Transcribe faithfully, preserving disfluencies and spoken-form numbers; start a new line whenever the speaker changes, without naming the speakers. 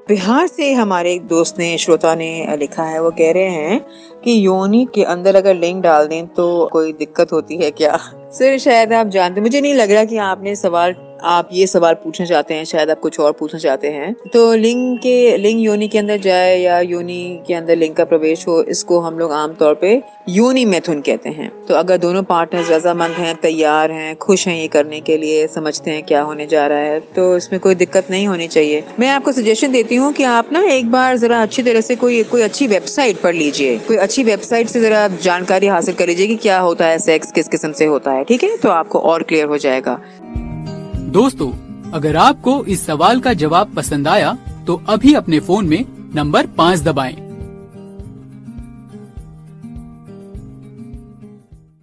बिहार से हमारे एक दोस्त ने, श्रोता ने लिखा है, वो कह रहे हैं कि योनि के अंदर अगर लिंक डाल दें तो कोई दिक्कत होती है क्या? सर शायद आप जानते, मुझे नहीं लग रहा कि आपने सवाल आप ये सवाल पूछना चाहते हैं, शायद आप कुछ और पूछना चाहते हैं। तो लिंग के लिंग योनि के अंदर जाए या योनि के अंदर लिंग का प्रवेश हो, इसको हम लोग आमतौर पे योनि मैथुन कहते हैं। तो अगर दोनों पार्टनर्स रजामंद हैं, तैयार हैं, खुश हैं ये करने के लिए, समझते हैं क्या होने जा रहा है, तो इसमें कोई दिक्कत नहीं होनी चाहिए। मैं आपको सजेशन देती हूँ कि आप ना एक बार जरा अच्छी तरह से कोई कोई अच्छी वेबसाइट पढ़ लीजिए, कोई अच्छी वेबसाइट से जरा जानकारी हासिल कर लीजिए कि क्या होता है, सेक्स किस किस्म से होता है। ठीक है, तो आपको और क्लियर हो जाएगा।
दोस्तों, अगर आपको इस सवाल का जवाब पसंद आया तो अभी अपने फोन में नंबर पाँच दबाएं।